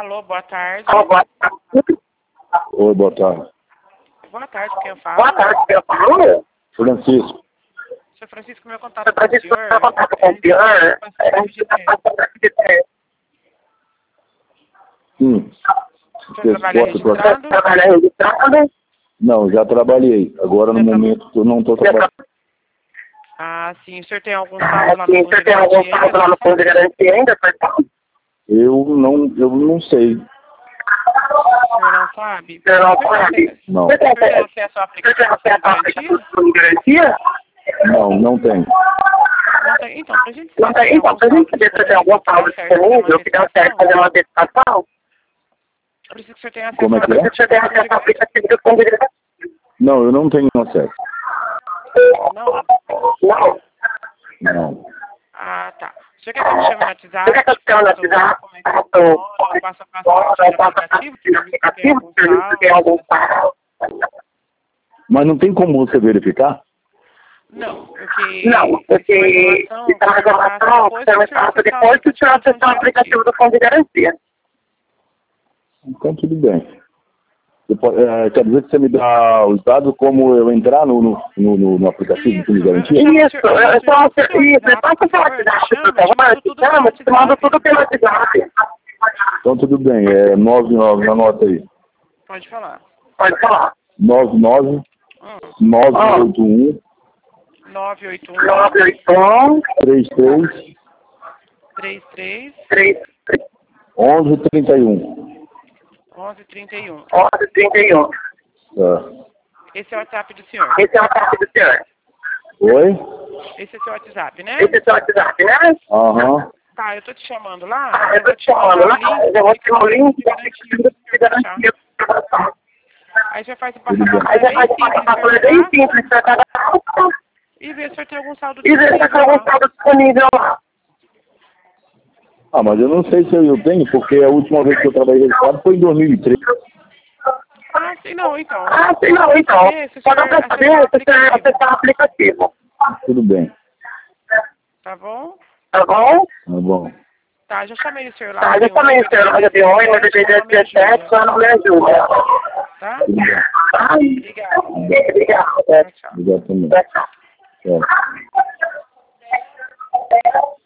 Alô, boa tarde. Oi, boa tarde. Boa tarde, quem fala? Boa tarde, quem fala? Francisco. Seu Francisco, meu contato com o senhor. Você trabalha registrado? Trabalha registrado? Não, já trabalhei. Agora no momento eu não estou trabalhando. Ah, sim. O senhor tem algum saldo lá no Sim, fundo você de tem algum garantia saldo ainda? lá no fundo de garantia ainda, perdão? Eu não sei. O senhor não sabe? Você não sabe? Não. O senhor tem acesso ao Você tem aplicativo acesso ao de garantia? aplicativo de garantia? Não tem. Não tem. Então, pra gente Não tem, então, pra gente saber se tem algum saldo disponível, que dá certo fazer uma antecipação, Eu preciso que o senhor tenha acesso Como é ao que é? você tem acesso ao aplicativo do fundo de garantia? Não, eu não tenho acesso. Não? Não. Não. Ah, tá. O senhor quer que eu te chame no WhatsApp? Você quer que eu te chame no WhatsApp? Como é que funciona? Eu passo a passo do aplicativo, que eu vi que tem algum Tem algum saldo. saldo? Mas não tem como você verificar? Não, porque Não, porque isso é uma informação você me passa depois que o senhor acessar o aplicativo do fundo de garantia. Então tudo bem. Quer dizer que você me dá os dados como eu entrar no aplicativo do Fundo de Garantia? Isso, é passa o seu WhatsApp, por favor, te mando tudo pelo WhatsApp. Então tudo bem, é 99, anota aí. Pode falar. Pode falar. 99 981 981 981 33 33 1131. 1131. 1131. Tá. Esse é o WhatsApp do senhor. Esse é o WhatsApp do senhor. Oi? Esse é seu WhatsApp, né? Esse é o seu WhatsApp, né? Aham. Tá, eu tô te chamando lá. Eu vou te falando lá, eu vou te mandar o link do aplicativo de garantia. Aí você faz o passo a passo. Aí você faz o passo bem simples pra cada um. E vê se o senhor tem algum saldo E ver se tem algum saldo disponível lá. Ah, mas eu não sei se eu tenho, porque a última vez que eu trabalhei registrado foi em 2003. Ah, sim, não, então. Ah, sim, não, então. Pode pra saber se você acessar o aplicativo. Tudo bem. Tá bom? Tá bom? Tá bom. Tá, já chamei o senhor lá. Tá, justamente o senhor lá de hoje, no dia 17, só não me ajuda. Tá? Tudo bem. Tá? Obrigado. Obrigado. Tchau. Obrigado também. Tchau. Tchau.